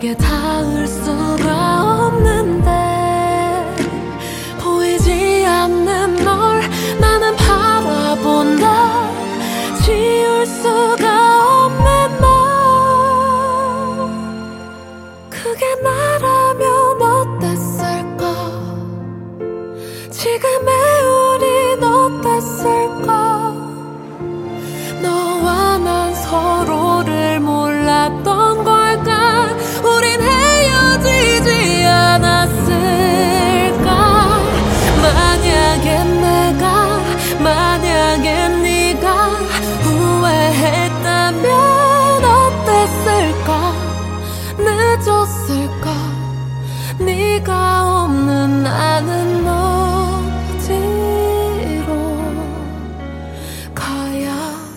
내게 닿을 수가 없는데 보이지 않는 널 나는 바라본다. 지울 수가 없는 너. 그게 나라면 어땠을까? 지금의 우린 어땠을까? 너와 난 서로를 몰랐던 걸까? 우린 헤어지지 않았을까? 만약에 네가 후회했다면 어땠을까? 늦었을까? 네가 없는 나는 어디로 가야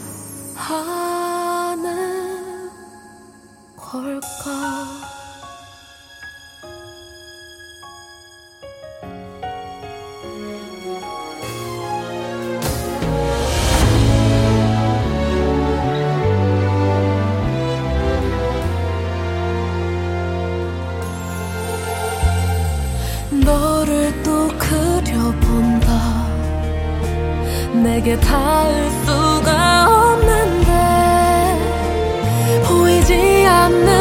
하는 걸까? 너를 또 그려본다. 내게 닿을 수가 없는데 보이지 않는